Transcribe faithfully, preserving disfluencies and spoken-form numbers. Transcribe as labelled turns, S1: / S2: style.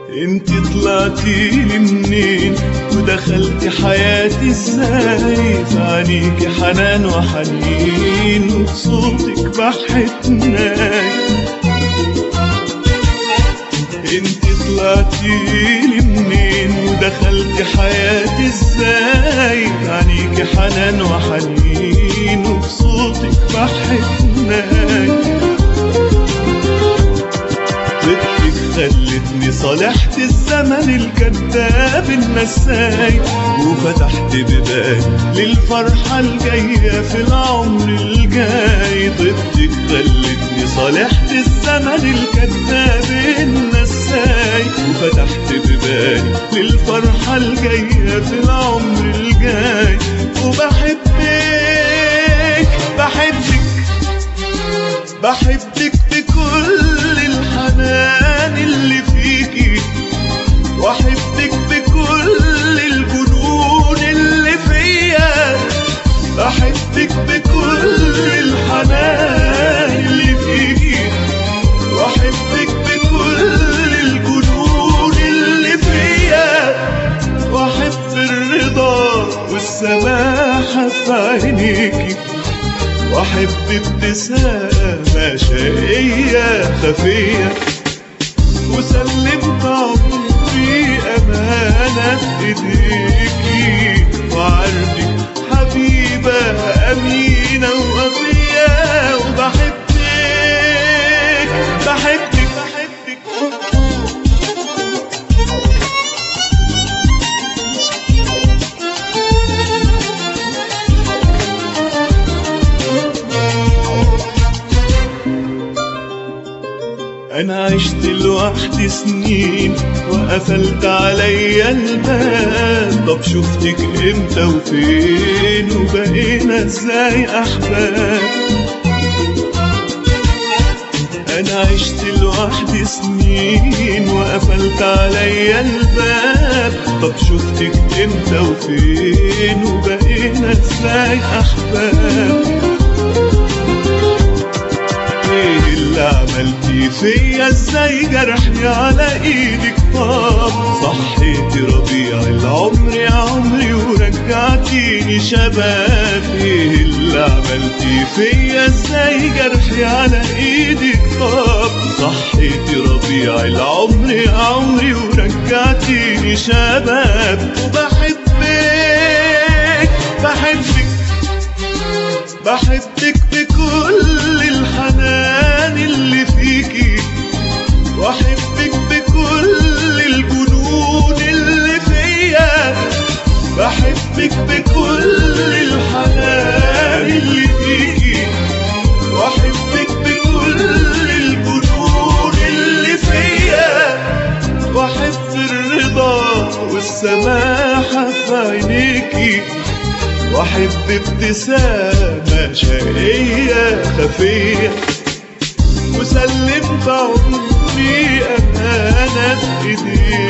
S1: انت طلعتي لي منين ودخلتي حياتي ازاي؟ في عينيكي حنان وحنين وبصوتك بحة ناي. انت طلعتي لي منين ودخلتي حياتي ازاي؟ في عينيكي حنان وحنين وبصوتك بحة ناي. خلتني صالحت الزمن الكذاب النساي وفتحت ببالي للفرحة الجاية في العمر الجاي. طيبتك خلتني صالحت الزمن الكذاب النساي وفتحت ببالي للفرحة الجاية في العمر الجاي. وبحبك بحبك بحبك بكل الحنان اللي فيكي، واحبك بكل الجنون اللي فيا. بحبك بكل الحنان اللي فيكي، واحبك بكل الجنون اللي فيا. واحب الرضا والسماحة في عينيكي، واحب ابتسامة شقية خفية. وسلمت عمري أمانة في ايديكي، وعارفك حبيبة أمينة ووفية. وبحبك بحبك بحبك أنا عشت لوحدي سنين وقفلت عليا الباب. طب شفتك امتى وفين وبقينا ازاي أحباب؟ أنا عشت لوحدي سنين وقفلت عليا الباب. طب شفتك امتى وفين وبقينا ازاي أحباب؟ ايه اللي عملتي فيا؟ ازاي جرحني على ايدك؟ طب صحيتي ربيع العمر يا عمري ورجعتيني شباب. ايه اللي عملتي فيا؟ ازاي جرحي على ايدك؟ طب صحيتي ربيع العمر يا عمري ورجعتيني شباب. وبحبك بحبك بحبك بكل الحنان اللي فيكي، واحبك بكل الجنون اللي فيا. بحبك بكل الحنان اللي فيكي، واحبك بكل الجنون اللي فيا. واحب الرضا والسماحة في عينيكي، واحب ابتسامة شقية خفية. وسلمت عمري أمانة في ايديك،